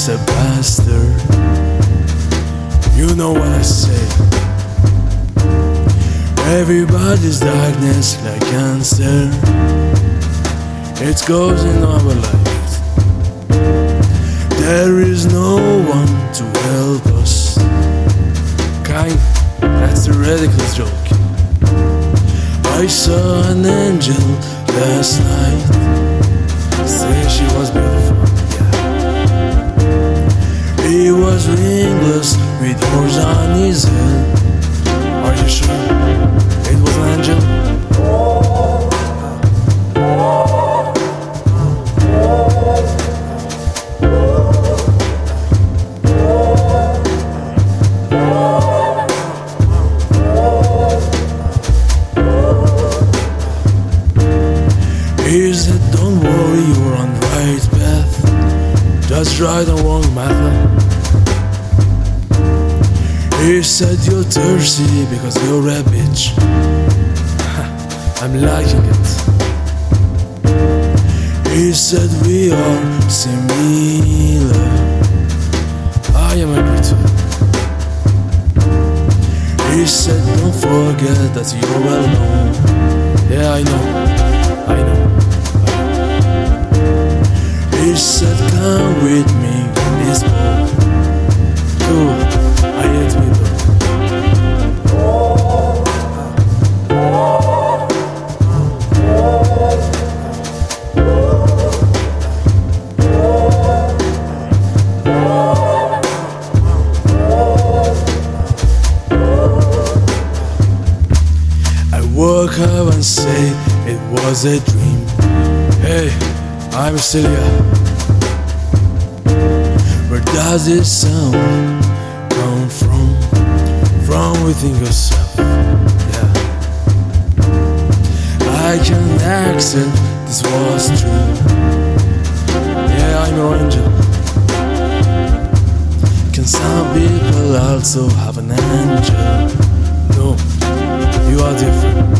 a bastard. You know what I say. Everybody's darkness like cancer. It goes in our lives. There is no one to help us. Kind, that's a ridiculous joke. I saw an angel last night. Say she was beautiful, yeah. He was ringless with horns on his head. Are you sure it was an angel? He said, don't worry, you're on the right path. Just try the wrong method. He said, you're thirsty because you're a bitch. I'm liking it. He said, we are similar. I am agree too. He said, don't forget that you're well known. Yeah, I know. He said, come with me in this boat. Cool, I hate people. I woke up and say it was a dream. Hey, I'm still here. Where does this sound come from? From within yourself, yeah. I can accept this was true. Yeah, I'm your angel. Can some people also have an angel? No, you are different.